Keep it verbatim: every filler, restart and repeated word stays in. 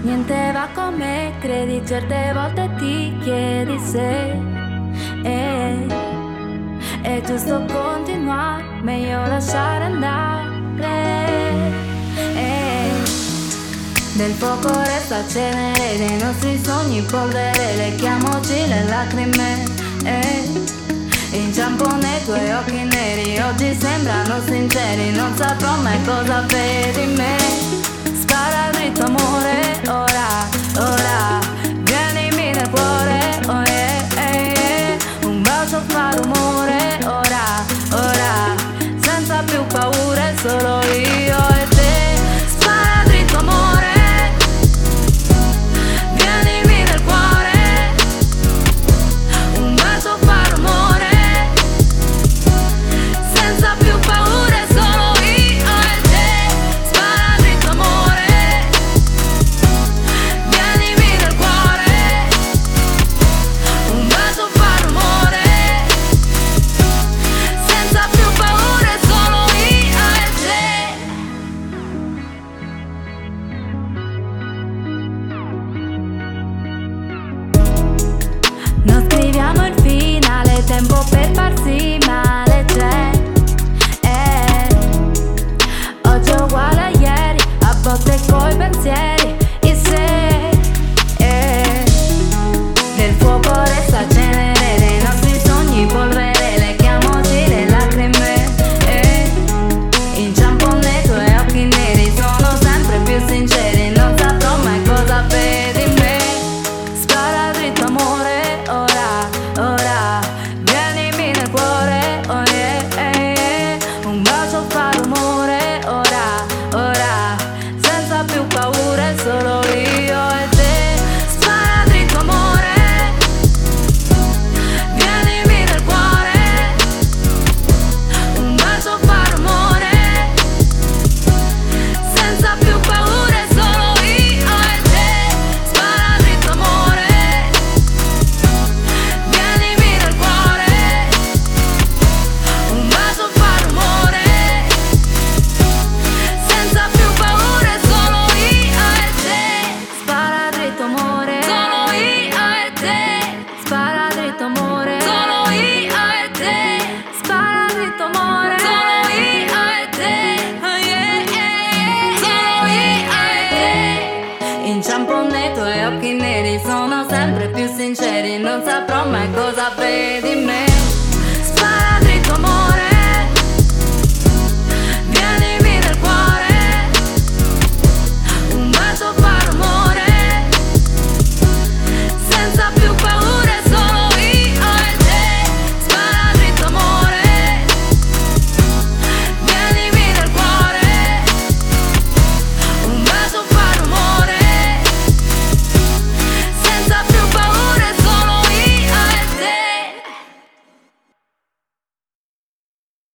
Niente va come credi, certe volte ti chiedi se è, è giusto continuare, meglio lasciare andare. eh. Del fuoco resta cenere, dei nostri sogni polvere, lecchiamoci le lacrime. eh. Inciampo nei tuoi occhi neri, oggi sembrano sinceri, non saprò mai cosa vedi in me. Spara dritto amore, ora, ora, vienimi nel cuore, oh yeah, yeah, yeah. Un bacio fa rumore, ora, ora, senza più paure, solo io e te. Spara dritto amore, vienimi nel cuore, un bacio fa rumore, senza più paure, solo io e te. Spara dritto amore, vienimi nel cuore, un bacio fa rumore, senza più paure, solo io e te. Non scriviamo il finale, tempo per farsi male c'è. eh. Oggi è uguale a ieri, a botte coi pensieri, il se eh. Del fuoco resta cenere, dei nostri sogni polvere, lecchiamoci le lacrime. eh. Inciampo nei tuoi occhi neri, sono sempre più sinceri, non saprò mai cosa vedi in me. Spara dritto amore, ora, ora, vienimi nel cuore, oh yeah, yeah, yeah. Un bacio fa rumore, ora, ora, senza più paure, solo io e te. Spara dritto amore, vienimi nel cuore, un bacio fa rumore, senza più paure, solo io e te. Spara dritto amore, vienimi nel cuore, un bacio fa rumore, senza più paure, solo io e te. Spara dritto amore, solo io e te. Spara dritto amore, solo io e te. Spara dritto amore, solo io e te. Oh yeah, yeah, yeah. Solo io e te. Inciampo nei tuoi occhi neri, sono sempre più sinceri, non saprò mai cosa vedi in me.